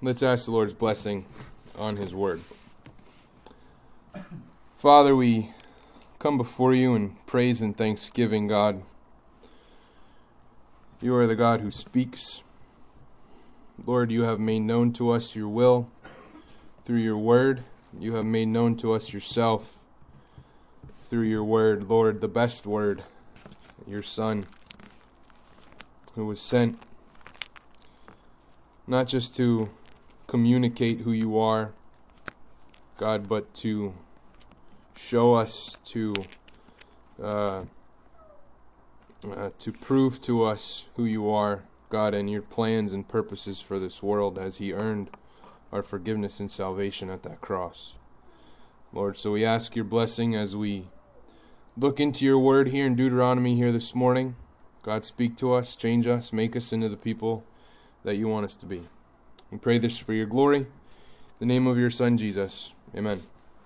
Let's ask the Lord's blessing on His Word. Father, we come before You in praise and thanksgiving, God. You are the God who speaks. Lord, You have made known to us Your will through Your Word. You have made known to us Yourself through Your Word, Lord, the best Word, Your Son, who was sent not just to communicate who You are, God, but to show us, to prove to us who You are, God, and Your plans and purposes for this world as He earned our forgiveness and salvation at that cross. Lord, so we ask Your blessing as we look into Your Word here in Deuteronomy here this morning. God, speak to us, change us, make us into the people that You want us to be. We pray this for Your glory. In the name of Your Son, Jesus. Amen.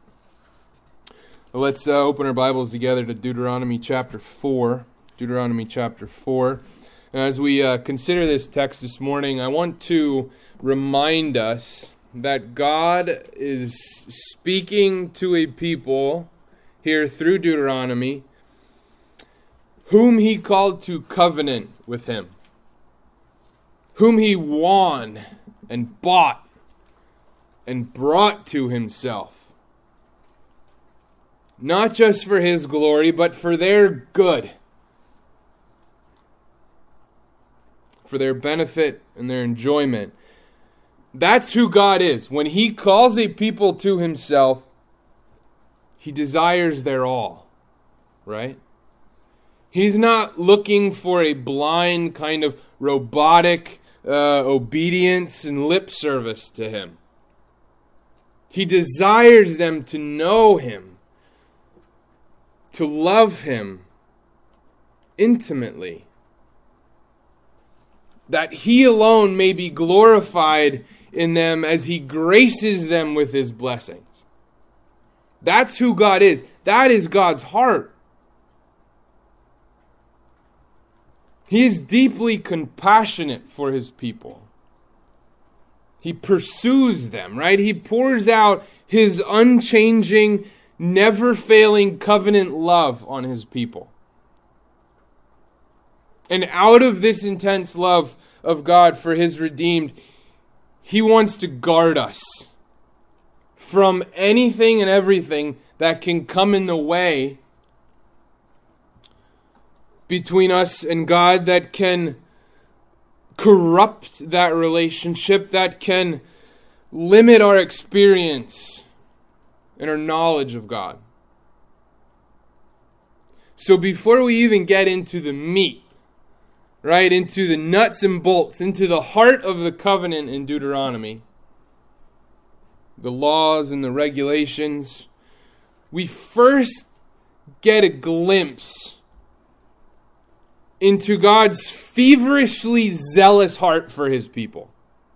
Well, let's open our Bibles together to Deuteronomy chapter 4. Deuteronomy chapter 4. And as we consider this text this morning, I want to remind us that God is speaking to a people here through Deuteronomy whom He called to covenant with Him, whom He won and bought and brought to Himself. Not just for His glory, but for their good, for their benefit and their enjoyment. That's who God is. When He calls a people to Himself, He desires their all, right? He's not looking for a blind kind of robotic obedience and lip service to Him. He desires them to know Him, to love Him intimately, that He alone may be glorified in them as He graces them with His blessings. That's who God is. That is God's heart. He is deeply compassionate for His people. He pursues them, right? He pours out His unchanging, never-failing covenant love on His people. And out of this intense love of God for His redeemed, He wants to guard us from anything and everything that can come in the way between us and God, that can corrupt that relationship, that can limit our experience and our knowledge of God. So before we even get into the meat, right, into the nuts and bolts, into the heart of the covenant in Deuteronomy, the laws and the regulations, we first get a glimpse into God's feverishly zealous heart for His people.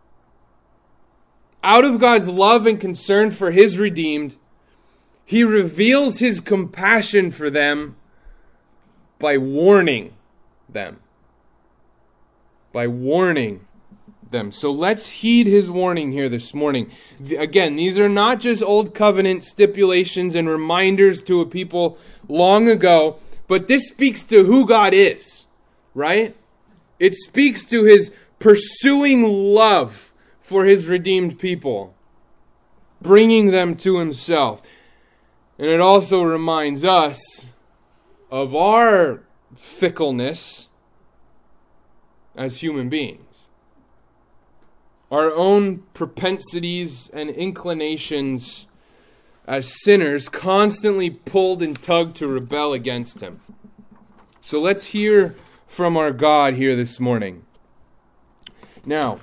Out of God's love and concern for His redeemed, He reveals His compassion for them by warning them. By warning them. So let's heed His warning here this morning. Again, these are not just old covenant stipulations and reminders to a people long ago, but this speaks to who God is, right? It speaks to His pursuing love for His redeemed people, bringing them to Himself. And it also reminds us of our fickleness as human beings. Our own propensities and inclinations as sinners constantly pulled and tugged to rebel against Him. So let's hear from our God here this morning. Now,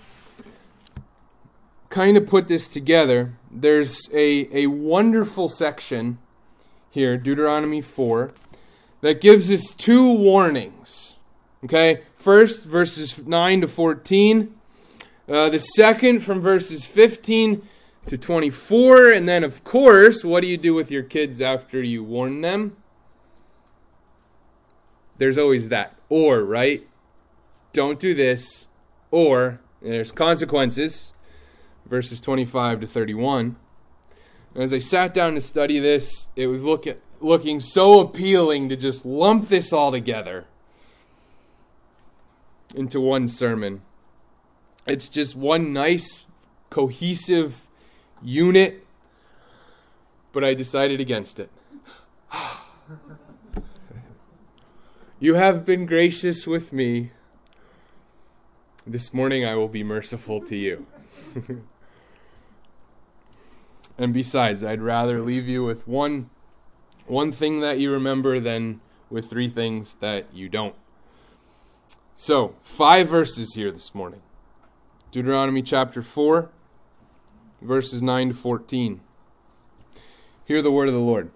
kind of put this together, there's a wonderful section here, Deuteronomy 4, that gives us two warnings. Okay, first, verses 9 to 14. The second, from verses 15 to 24. And then, of course, what do you do with your kids after you warn them? There's always that or, right? Don't do this, or there's consequences. verses 25 to 31. And as I sat down to study this, it was looking so appealing to just lump this all together into one sermon. It's just one nice, cohesive unit, but I decided against it. You have been gracious with me. This morning I will be merciful to you. And besides, I'd rather leave you with one thing that you remember than with 3 things that you don't. So, 5 verses here this morning. Deuteronomy chapter 4, verses 9 to 14. Hear the word of the Lord.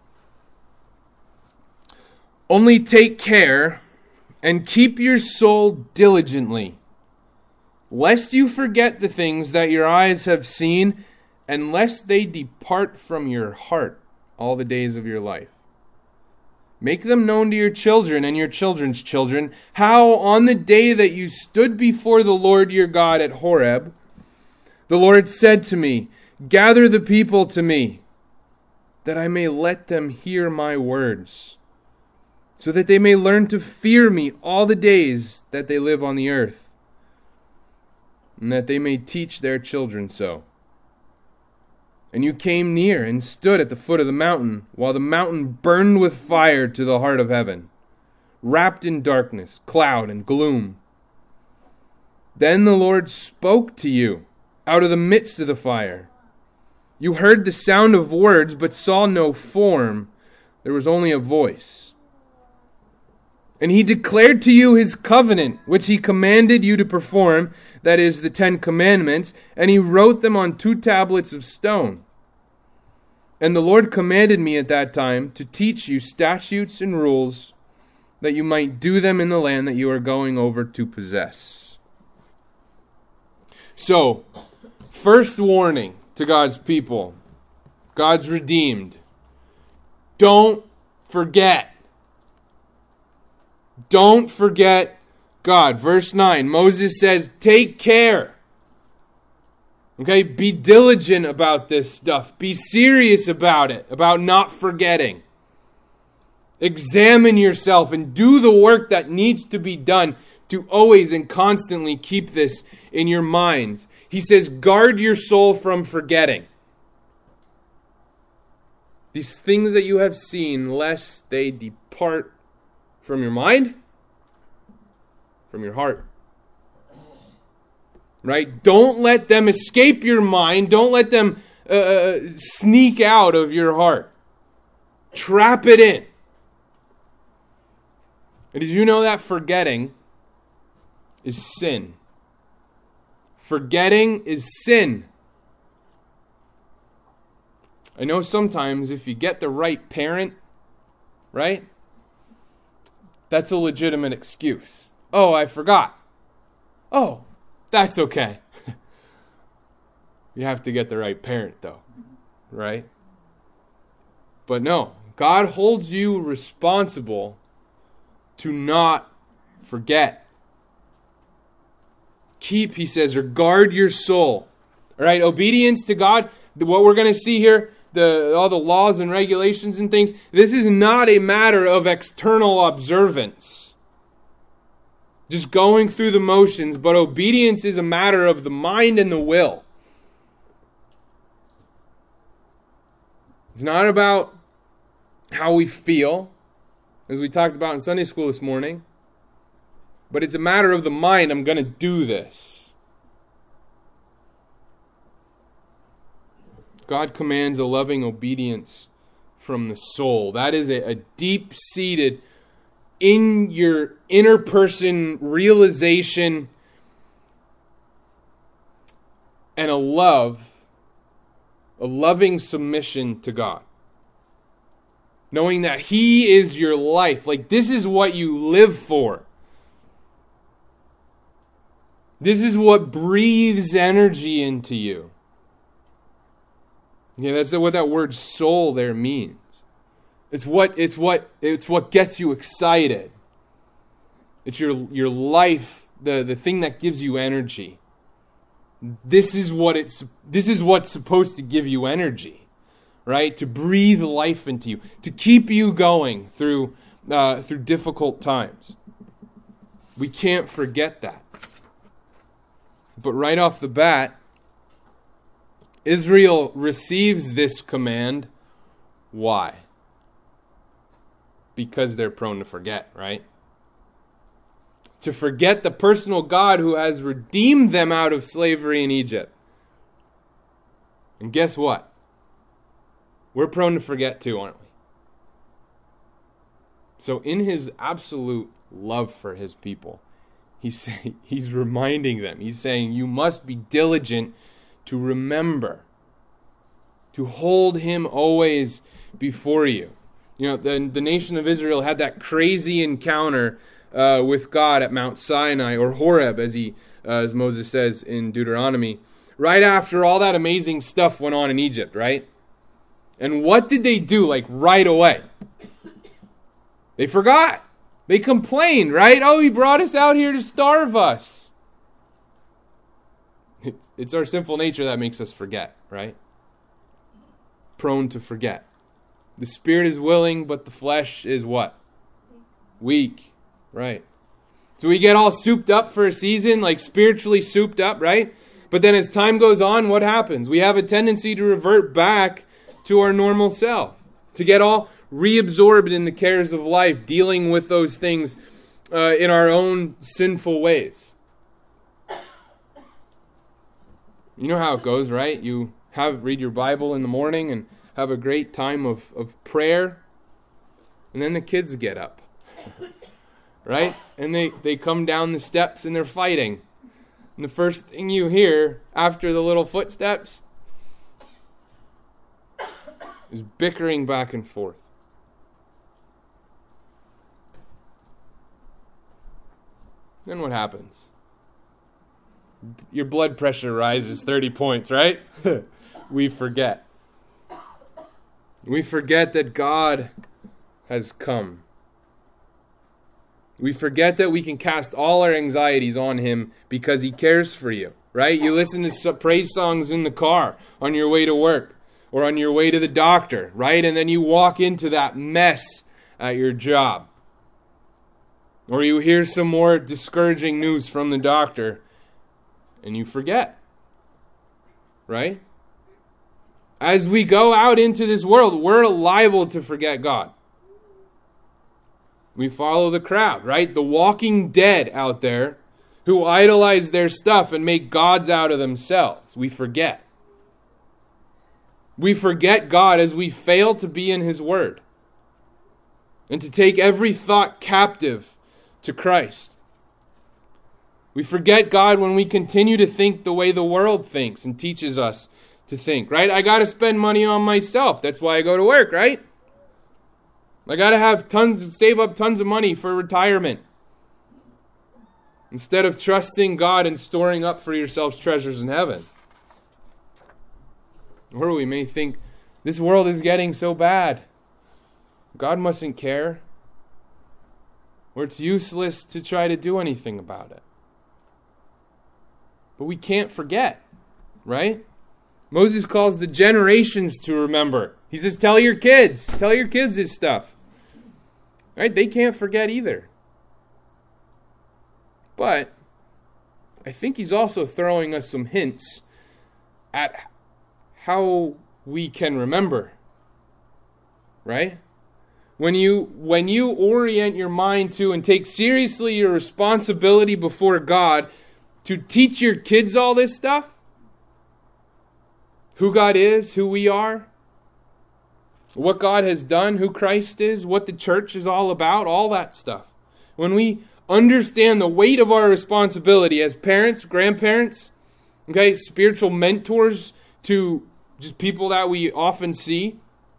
Only take care and keep your soul diligently, lest you forget the things that your eyes have seen, and lest they depart from your heart all the days of your life. Make them known to your children and your children's children, how on the day that you stood before the Lord your God at Horeb, the Lord said to me, gather the people to me, that I may let them hear my words, so that they may learn to fear me all the days that they live on the earth, and that they may teach their children so. And you came near and stood at the foot of the mountain, while the mountain burned with fire to the heart of heaven, wrapped in darkness, cloud, and gloom. Then the Lord spoke to you out of the midst of the fire. You heard the sound of words, but saw no form. There was only a voice. And he declared to you his covenant, which he commanded you to perform, that is, the 10 commandments, and he wrote them on 2 tablets of stone. And the Lord commanded me at that time to teach you statutes and rules, that you might do them in the land that you are going over to possess. So, first warning to God's people, God's redeemed. Don't forget. Don't forget God. Verse 9, Moses says, take care. Okay, be diligent about this stuff. Be serious about it, about not forgetting. Examine yourself and do the work that needs to be done to always and constantly keep this in your minds. He says, guard your soul from forgetting these things that you have seen, lest they depart from your mind, from your heart. Right? Don't let them escape your mind. Don't let them sneak out of your heart. Trap it in. And did you know that forgetting is sin? Forgetting is sin. I know sometimes if you get the right parent, right? That's a legitimate excuse. Oh, I forgot. Oh, that's okay. You have to get the right parent though, right? But no, God holds you responsible to not forget. Keep, he says, or guard your soul. All right, obedience to God, what we're going to see here, all the laws and regulations and things, this is not a matter of external observance. Just going through the motions, but obedience is a matter of the mind and the will. It's not about how we feel, as we talked about in Sunday school this morning, but it's a matter of the mind. I'm going to do this. God commands a loving obedience from the soul. That is a deep-seated, in your inner person realization and a loving submission to God. Knowing that He is your life. Like, this is what you live for. This is what breathes energy into you. Yeah, that's what that word soul there means. It's what gets you excited. It's your life, the thing that gives you energy. this is what's supposed to give you energy, right? To breathe life into you, to keep you going through difficult times. We can't forget that. But right off the bat, Israel receives this command. Why? Because they're prone to forget, right? To forget the personal God who has redeemed them out of slavery in Egypt. And guess what? We're prone to forget too, aren't we? So in his absolute love for his people, he's reminding them. He's saying, you must be diligent to remember, to hold him always before you. You know, the nation of Israel had that crazy encounter with God at Mount Sinai, or Horeb, as Moses says in Deuteronomy, right after all that amazing stuff went on in Egypt, right? And what did they do, like, right away? They forgot. They complained, right? Oh, he brought us out here to starve us. It's our sinful nature that makes us forget, right? Prone to forget. The spirit is willing, but the flesh is what? Weak, right? So we get all souped up for a season, like spiritually souped up, right? But then as time goes on, what happens? We have a tendency to revert back to our normal self, to get all reabsorbed in the cares of life, dealing with those things in our own sinful ways. You know how it goes, right? You read your Bible in the morning and have a great time of prayer, and then the kids get up, right? And they come down the steps and they're fighting. And the first thing you hear after the little footsteps is bickering back and forth. Then what happens? Your blood pressure rises 30 points, right? We forget. We forget that God has come. We forget that we can cast all our anxieties on him because he cares for you, right? You listen to praise songs in the car on your way to work or on your way to the doctor, right? And then you walk into that mess at your job. Or you hear some more discouraging news from the doctor and you forget, right? As we go out into this world, we're liable to forget God. We follow the crowd, right? The walking dead out there who idolize their stuff and make gods out of themselves. We forget. We forget God as we fail to be in his word and to take every thought captive to Christ. We forget God when we continue to think the way the world thinks and teaches us to think, right? I got to spend money on myself. That's why I go to work, right? I got to save up tons of money for retirement. Instead of trusting God and storing up for yourselves treasures in heaven. Or we may think, this world is getting so bad. God mustn't care. Or it's useless to try to do anything about it. But we can't forget, right? Moses calls the generations to remember. He says, tell your kids this stuff. Right? They can't forget either. But I think he's also throwing us some hints at how we can remember. Right? When you orient your mind to and take seriously your responsibility before God to teach your kids all this stuff, who God is, who we are, what God has done, who Christ is, what the church is all about, all that stuff. When we understand the weight of our responsibility as parents, grandparents, okay, spiritual mentors to just people that we often see,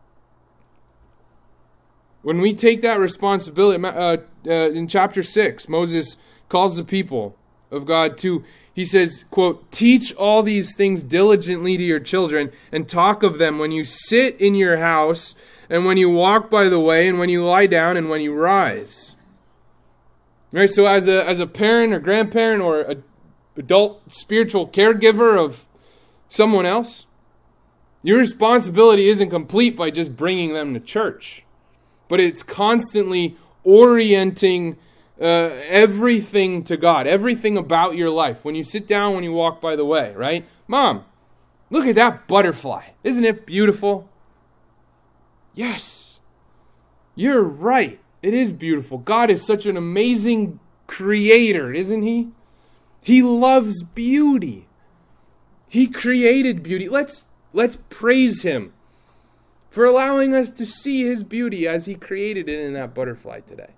when we take that responsibility, in chapter 6, Moses calls the people of God to, he says, quote, teach all these things diligently to your children and talk of them when you sit in your house and when you walk by the way and when you lie down and when you rise. Right, so as a parent or grandparent or adult spiritual caregiver of someone else. Your responsibility isn't complete by just bringing them to church, but it's constantly orienting everything to God, everything about your life. When you sit down, when you walk by the way, right? Mom, look at that butterfly. Isn't it beautiful? Yes, you're right. It is beautiful. God is such an amazing creator, isn't He? He loves beauty. He created beauty. Let's praise Him for allowing us to see His beauty as He created it in that butterfly today.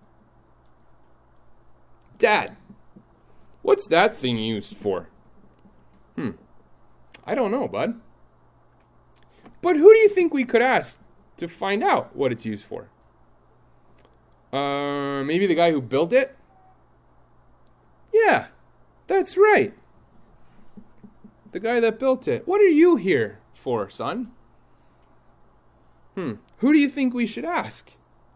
Dad, what's that thing used for? I don't know, bud. But who do you think we could ask to find out what it's used for? Maybe the guy who built it? Yeah, that's right. The guy that built it. What are you here for, son? Who do you think we should ask?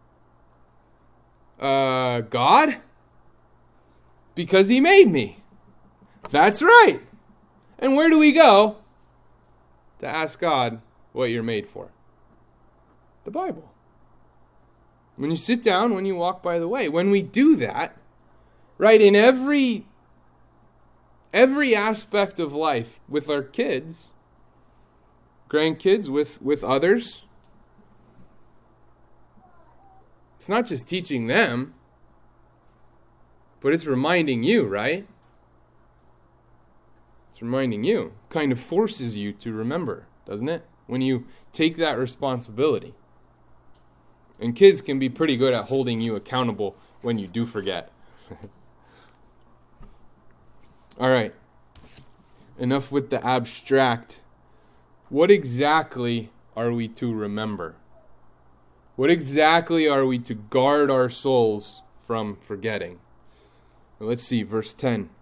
God? Because He made me. That's right. And where do we go to ask God what you're made for? The Bible. When you sit down, when you walk by the way, when we do that, right, in every aspect of life with our kids, grandkids, with others, it's not just teaching them, but it's reminding you, right? It's reminding you. Kind of forces you to remember, doesn't it? When you take that responsibility. And kids can be pretty good at holding you accountable when you do forget. All right. Enough with the abstract. What exactly are we to remember? What exactly are we to guard our souls from forgetting? Well, let's see, verse 10.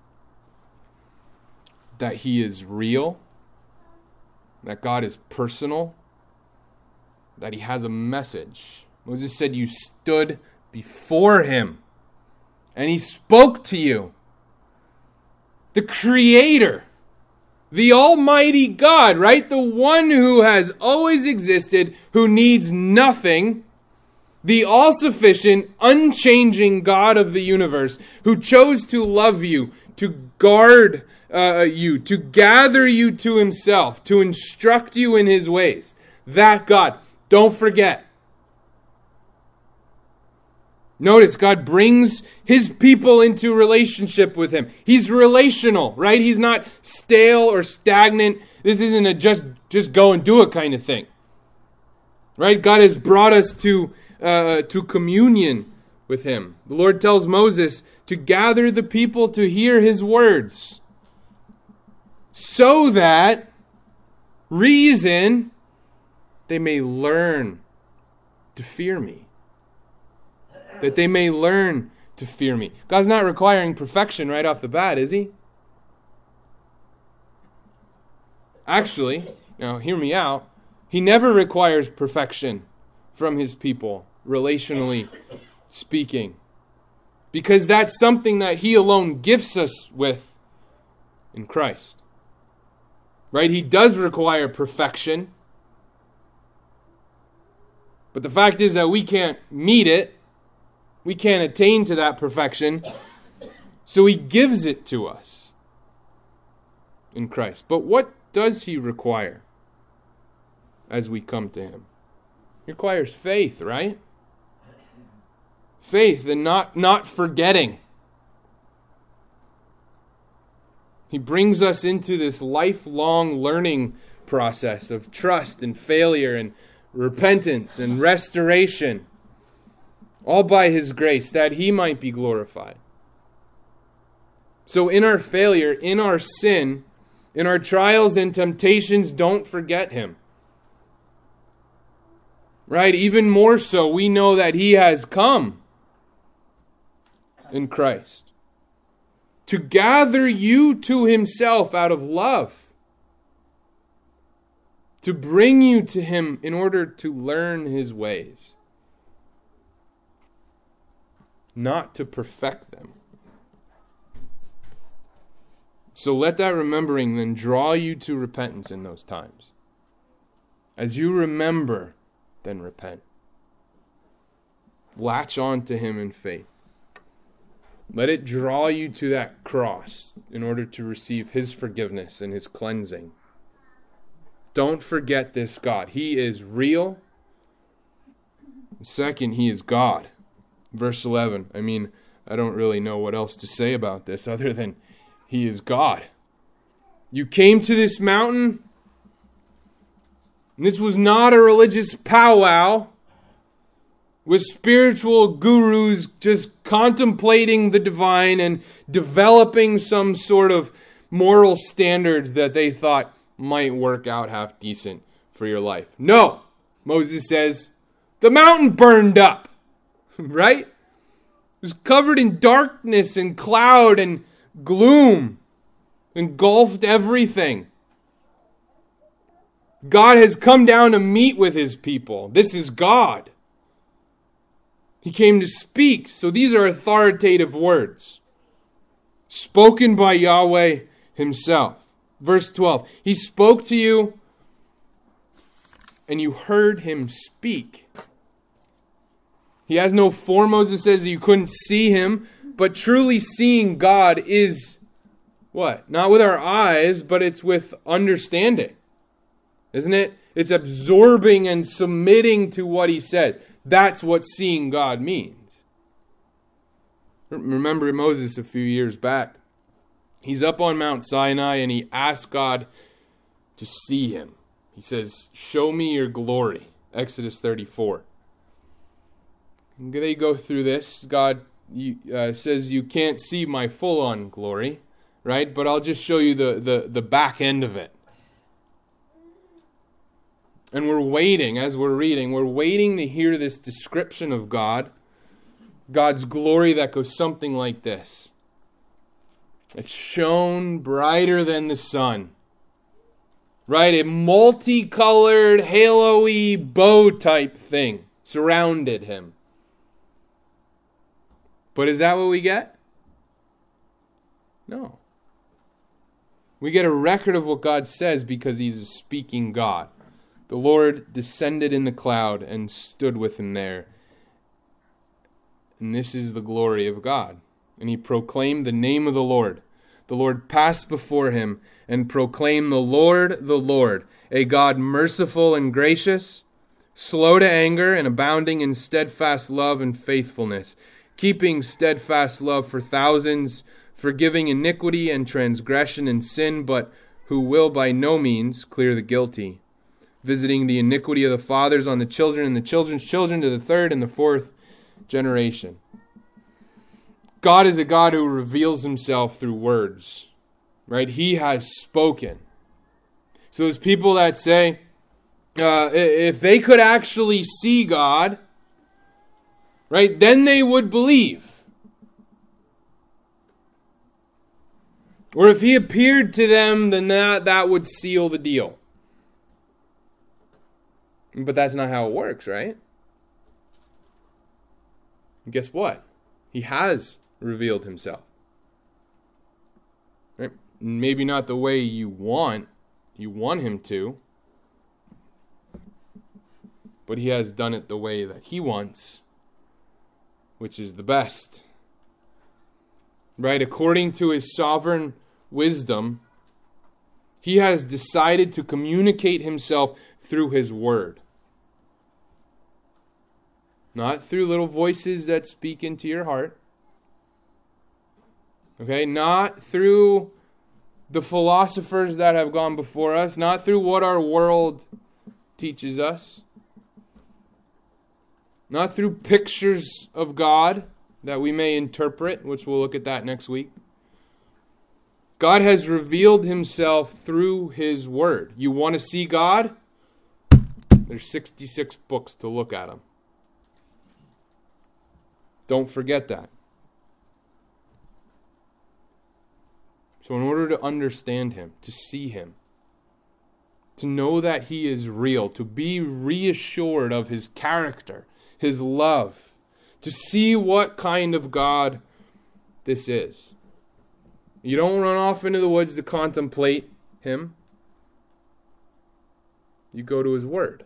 That He is real. That God is personal. That He has a message. Moses said you stood before Him and He spoke to you. The Creator, the Almighty God, right? The one who has always existed, who needs nothing. The all-sufficient, unchanging God of the universe, who chose to love you, to guard you, to gather you to Himself, to instruct you in His ways. That God. Don't forget. Notice God brings His people into relationship with Him. He's relational, right? He's not stale or stagnant. This isn't a just go and do it kind of thing. Right? God has brought us to communion with Him. The Lord tells Moses to gather the people to hear His words, so that they may learn to fear me. That they may learn to fear me. God's not requiring perfection right off the bat, is He? Actually, now hear me out, He never requires perfection from His people, relationally speaking. Because that's something that He alone gifts us with in Christ. Right? He does require perfection. But the fact is that we can't meet it. We can't attain to that perfection. So He gives it to us in Christ. But what does He require as we come to Him? He requires faith, right? Faith and not forgetting. He brings us into this lifelong learning process of trust and failure and repentance and restoration, all by His grace, that He might be glorified. So in our failure, in our sin, in our trials and temptations, don't forget Him. Right? Even more so, we know that He has come in Christ to gather you to Himself out of love, to bring you to Him in order to learn His ways, not to perfect them. So let that remembering then draw you to repentance in those times. As you remember, then repent. Latch on to Him in faith. Let it draw you to that cross in order to receive His forgiveness and His cleansing. Don't forget this God. He is real. Second, He is God. Verse 11. I don't really know what else to say about this other than He is God. You came to this mountain, and this was not a religious powwow with spiritual gurus just contemplating the divine and developing some sort of moral standards that they thought might work out half decent for your life. No, Moses says, the mountain burned up, right? It was covered in darkness and cloud and gloom, engulfed everything. God has come down to meet with His people. This is God. He came to speak. So these are authoritative words spoken by Yahweh Himself. Verse 12. He spoke to you and you heard Him speak. He has no form. Moses says that you couldn't see Him, but truly seeing God is what? Not with our eyes, but it's with understanding. Isn't it? It's absorbing and submitting to what He says. That's what seeing God means. Remember Moses a few years back. He's up on Mount Sinai and he asked God to see Him. He says, show me your glory. Exodus 34. And they go through this. God says you can't see my full-on glory, right? But I'll just show you the back end of it. And we're waiting, as we're reading, we're waiting to hear this description of God, God's glory that goes something like this. It shone brighter than the sun. Right? A multicolored, halo-y bow type thing surrounded Him. But is that what we get? No. We get a record of what God says because He's a speaking God. The Lord descended in the cloud and stood with Him there. And this is the glory of God. And He proclaimed the name of the Lord. The Lord passed before Him and proclaimed the Lord, a God merciful and gracious, slow to anger and abounding in steadfast love and faithfulness, keeping steadfast love for thousands, forgiving iniquity and transgression and sin, but who will by no means clear the guilty, visiting the iniquity of the fathers on the children and the children's children to the third and the fourth generation. God is a God who reveals Himself through words, right? He has spoken. So there's people that say, if they could actually see God, right, then they would believe. Or if He appeared to them, then that would seal the deal. But that's not how it works, right? And guess what? He has revealed Himself. Right? Maybe not the way you want Him to, but He has done it the way that He wants, which is the best. Right? According to His sovereign wisdom, He has decided to communicate Himself through His Word. Not through little voices that speak into your heart. Okay? Not through the philosophers that have gone before us. Not through what our world teaches us. Not through pictures of God that we may interpret, which we'll look at that next week. God has revealed Himself through His Word. You want to see God? There's 66 books to look at Him. Don't forget that. So in order to understand Him, to see Him, to know that He is real, to be reassured of His character, His love, to see what kind of God this is, You don't run off into the woods to contemplate him. You go to his word.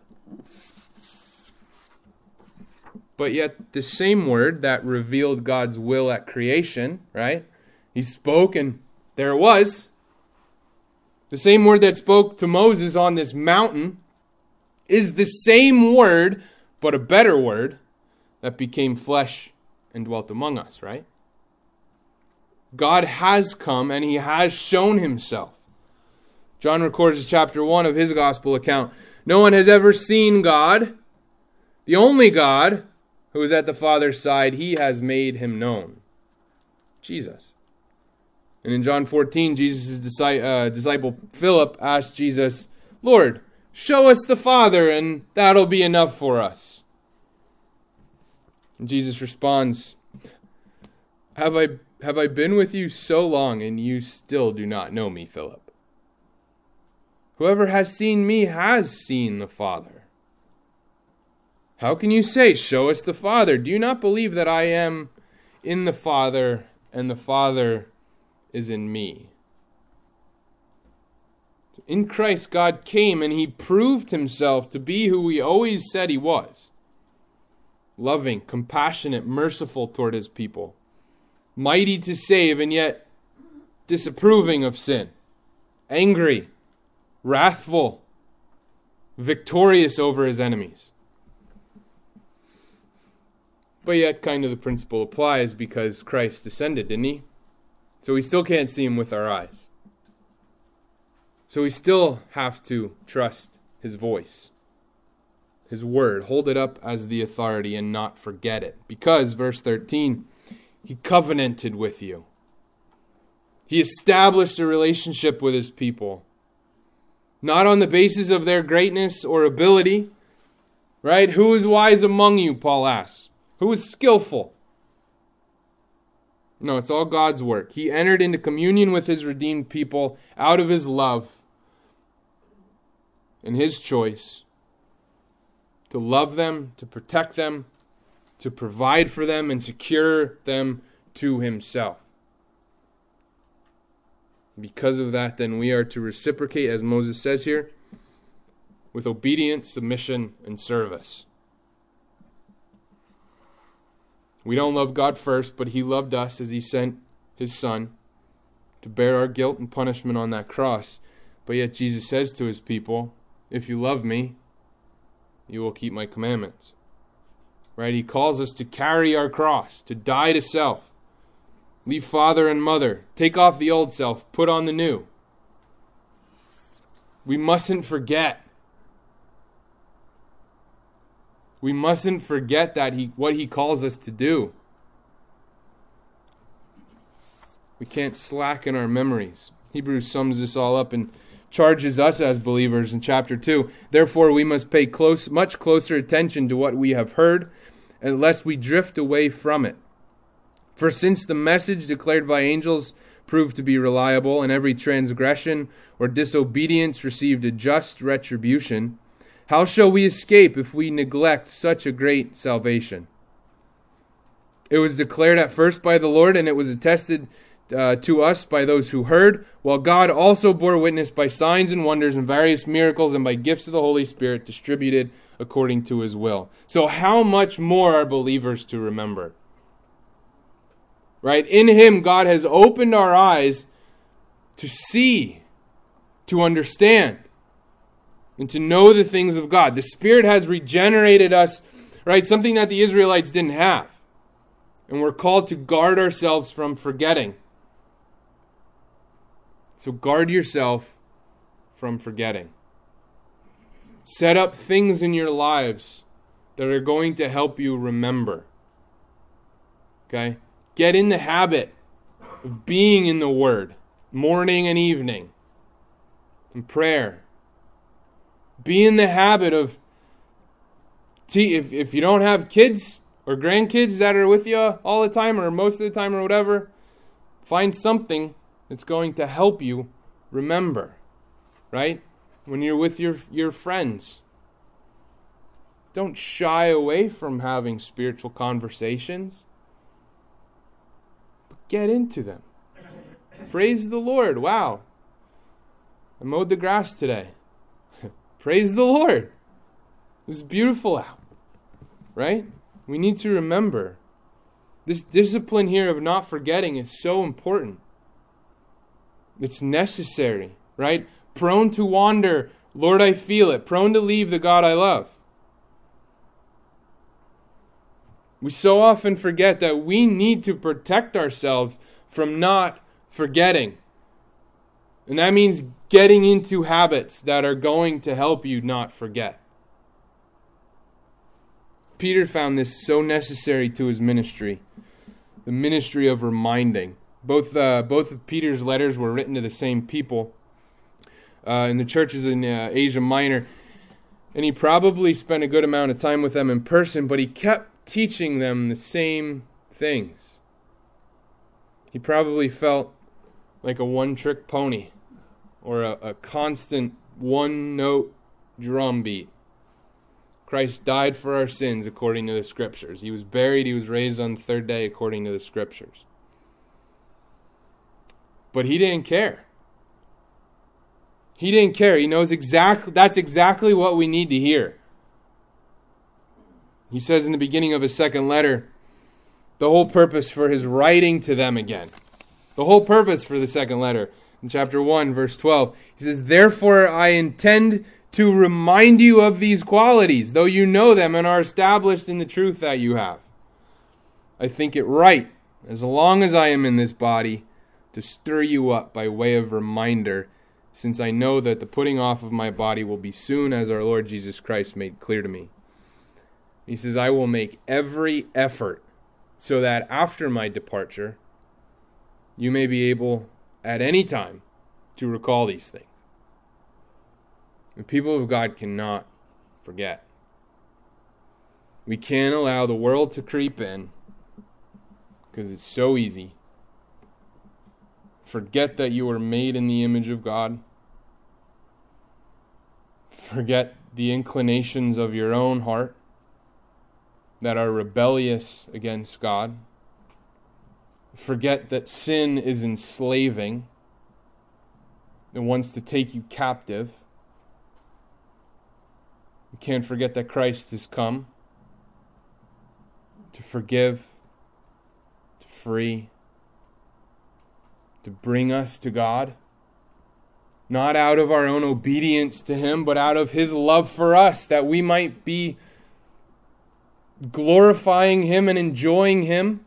But yet the same word that revealed God's will at creation, right? He spoke and there it was. The same word that spoke to Moses on this mountain is the same word, but a better word, that became flesh and dwelt among us, right? God has come and he has shown himself. John records in chapter 1 of his gospel account, no one has ever seen God. The only God who is at the Father's side, he has made him known. Jesus. And in John 14, Jesus' disciple Philip asked Jesus, Lord, show us the Father and that'll be enough for us. And Jesus responds, Have I been with you so long and you still do not know me, Philip? Whoever has seen me has seen the Father. How can you say, show us the Father? Do you not believe that I am in the Father and the Father is in me? In Christ, God came and he proved himself to be who he always said he was. Loving, compassionate, merciful toward his people. Mighty to save and yet disapproving of sin. Angry, wrathful, victorious over his enemies. But yet kind of the principle applies because Christ descended, didn't he? So we still can't see him with our eyes. So we still have to trust his voice, his word, hold it up as the authority and not forget it. Because, verse 13, he covenanted with you. He established a relationship with his people. Not on the basis of their greatness or ability. Right? Who is wise among you, Paul asks. Who is skillful? No, it's all God's work. He entered into communion with his redeemed people out of his love and his choice to love them, to protect them, to provide for them, and secure them to himself. Because of that, then we are to reciprocate, as Moses says here, with obedience, submission, and service. We don't love God first, but he loved us as he sent his Son to bear our guilt and punishment on that cross. But yet Jesus says to his people, if you love me, you will keep my commandments. Right? He calls us to carry our cross, to die to self. Leave father and mother. Take off the old self. Put on the new. We mustn't forget. We mustn't forget that what he calls us to do. We can't slacken our memories. Hebrews sums this all up and charges us as believers in chapter 2. Therefore, we must pay much closer attention to what we have heard, lest we drift away from it. For since the message declared by angels proved to be reliable, and every transgression or disobedience received a just retribution, how shall we escape if we neglect such a great salvation? It was declared at first by the Lord, and it was attested to us by those who heard, while God also bore witness by signs and wonders and various miracles and by gifts of the Holy Spirit distributed according to his will. So how much more are believers to remember? Right? In him, God has opened our eyes to see, to understand, and to know the things of God. The Spirit has regenerated us, right? Something that the Israelites didn't have. And we're called to guard ourselves from forgetting. So guard yourself from forgetting. Set up things in your lives that are going to help you remember. Okay? Get in the habit of being in the Word, morning and evening, and prayer. Be in the habit of, if you don't have kids or grandkids that are with you all the time or most of the time or whatever, find something that's going to help you remember, right? When you're with your friends. Don't shy away from having spiritual conversations. But get into them. Praise the Lord. Wow. I mowed the grass today. Praise the Lord. It was beautiful out. Right? We need to remember this discipline here of not forgetting is so important. It's necessary, right? Prone to wander, Lord, I feel it. Prone to leave the God I love. We so often forget that we need to protect ourselves from not forgetting. And that means getting into habits that are going to help you not forget. Peter found this so necessary to his ministry, the ministry of reminding. Both of Peter's letters were written to the same people in the churches in Asia Minor, and he probably spent a good amount of time with them in person, but he kept teaching them the same things. He probably felt like a one-trick pony or a constant one-note drum beat. Christ died for our sins according to the Scriptures. He was buried, he was raised on the third day according to the Scriptures. But he didn't care. He didn't care. He knows that's exactly what we need to hear. He says in the beginning of his second letter, the whole purpose for his writing to them again. The whole purpose for the second letter. In chapter 1, verse 12, he says, therefore I intend to remind you of these qualities, though you know them and are established in the truth that you have. I think it right, as long as I am in this body, to stir you up by way of reminder, since I know that the putting off of my body will be soon, as our Lord Jesus Christ made clear to me. He says, I will make every effort so that after my departure, you may be able at any time to recall these things. The people of God cannot forget. We can't allow the world to creep in because it's so easy. Forget that you were made in the image of God. Forget the inclinations of your own heart that are rebellious against God. Forget that sin is enslaving and wants to take you captive. You can't forget that Christ has come to forgive, to free, to bring us to God. Not out of our own obedience to Him, but out of His love for us, that we might be glorifying Him and enjoying Him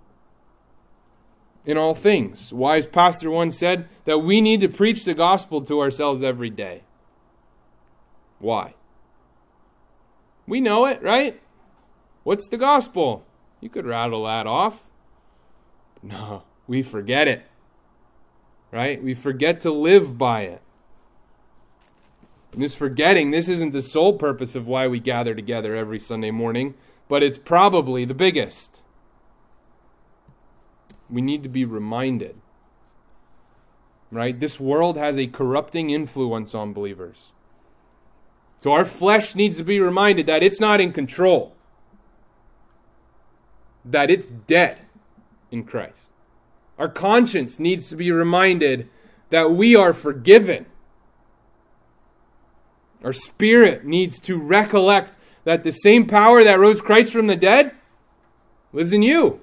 in all things. A wise pastor once said that we need to preach the gospel to ourselves every day. Why? We know it, right? What's the gospel? You could rattle that off. No, we forget it. Right? We forget to live by it. And this forgetting, this isn't the sole purpose of why we gather together every Sunday morning, but it's probably the biggest. We need to be reminded. Right? This world has a corrupting influence on believers. So our flesh needs to be reminded that it's not in control. That it's dead in Christ. Our conscience needs to be reminded that we are forgiven. Our spirit needs to recollect that the same power that rose Christ from the dead lives in you.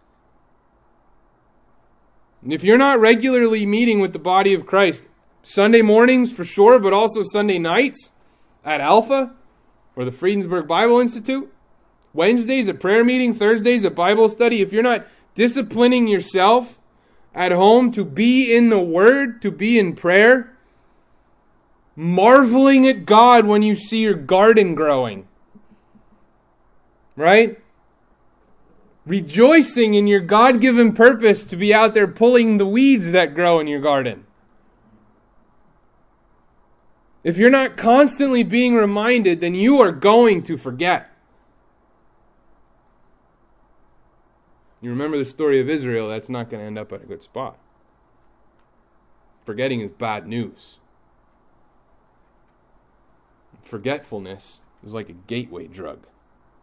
And if you're not regularly meeting with the body of Christ, Sunday mornings for sure, but also Sunday nights at Alpha or the Friedensburg Bible Institute, Wednesdays at prayer meeting, Thursdays at Bible study, if you're not disciplining yourself at home to be in the Word, to be in prayer, marveling at God when you see your garden growing, right? Rejoicing in your God-given purpose to be out there pulling the weeds that grow in your garden. If you're not constantly being reminded, then you are going to forget. You remember the story of Israel, that's not going to end up at a good spot. Forgetting is bad news. Forgetfulness is like a gateway drug.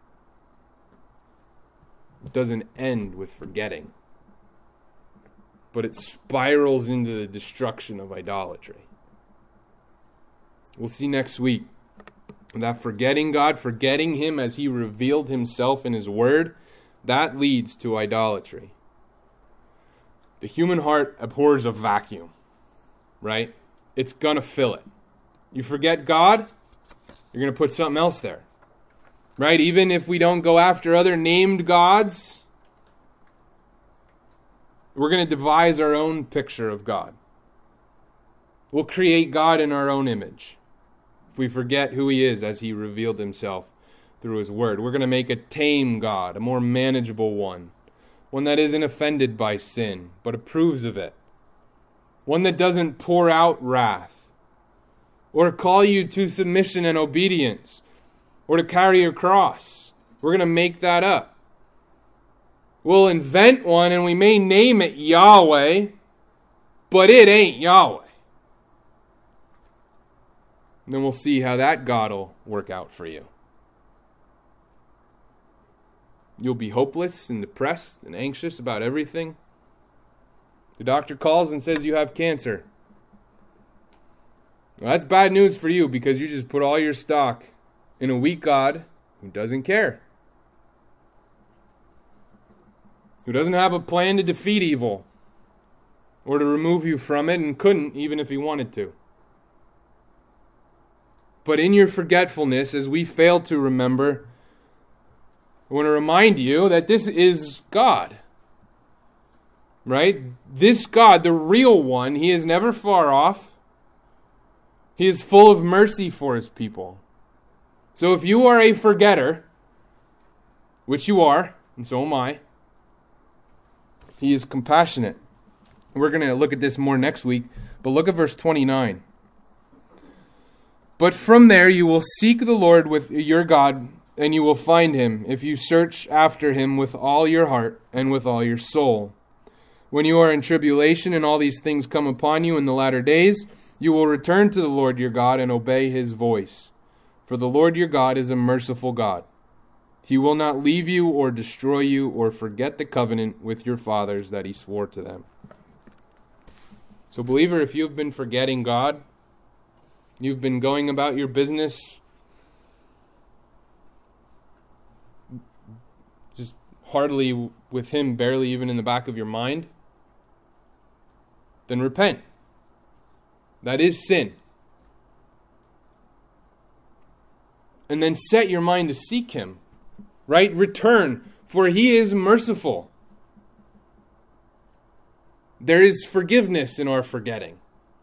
It doesn't end with forgetting, but it spirals into the destruction of idolatry. We'll see next week that forgetting God, forgetting Him as He revealed Himself in His Word, that leads to idolatry. The human heart abhors a vacuum, right? It's going to fill it. You forget God, you're going to put something else there, right? Even if we don't go after other named gods, we're going to devise our own picture of God. We'll create God in our own image. If we forget who He is as He revealed Himself through His Word, we're going to make a tame God, a more manageable one that isn't offended by sin, but approves of it. One that doesn't pour out wrath, or call you to submission and obedience, or to carry your cross. We're going to make that up. We'll invent one and we may name it Yahweh, but it ain't Yahweh. And then we'll see how that God will work out for you. You'll be hopeless and depressed and anxious about everything. The doctor calls and says you have cancer. Well, that's bad news for you because you just put all your stock in a weak God who doesn't care. Who doesn't have a plan to defeat evil or to remove you from it and couldn't even if He wanted to. But in your forgetfulness, as we fail to remember, I want to remind you that this is God. Right? This God, the real one, He is never far off. He is full of mercy for His people. So if you are a forgetter, which you are, and so am I, He is compassionate. We're going to look at this more next week, but look at verse 29. But from there you will seek the Lord with your God, and you will find Him, if you search after Him with all your heart and with all your soul. When you are in tribulation and all these things come upon you in the latter days, you will return to the Lord your God and obey His voice. For the Lord your God is a merciful God. He will not leave you or destroy you or forget the covenant with your fathers that He swore to them. So believer, if you've been forgetting God, you've been going about your business just hardly with Him, barely even in the back of your mind, then repent. That is sin. And then set your mind to seek Him. Right? Return, for He is merciful. There is forgiveness in our forgetting.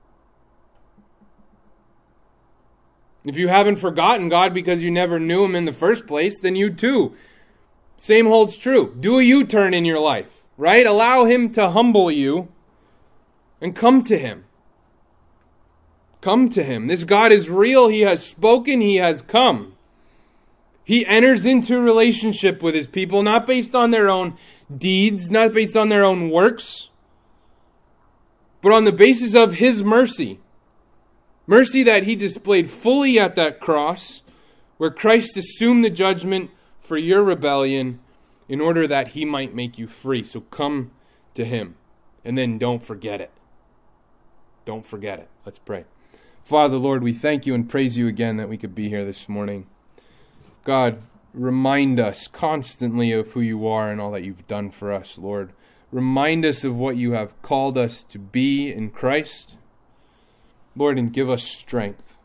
If you haven't forgotten God because you never knew Him in the first place, then you too. Same holds true. Do a U-turn in your life, right? Allow Him to humble you and come to Him. Come to Him. This God is real. He has spoken. He has come. He enters into relationship with His people, not based on their own deeds, not based on their own works, but on the basis of His mercy. Mercy that He displayed fully at that cross, where Christ assumed the judgment for your rebellion in order that He might make you free. So come to Him, and then don't forget it. Don't forget it. Let's pray. Father, Lord, we thank You and praise You again that we could be here this morning. God, remind us constantly of who You are and all that You've done for us, Lord. Remind us of what You have called us to be in Christ. Lord, and give us strength.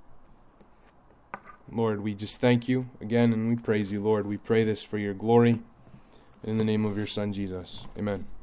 Lord, we just thank You again and we praise You, Lord. We pray this for Your glory. In the name of Your Son, Jesus. Amen.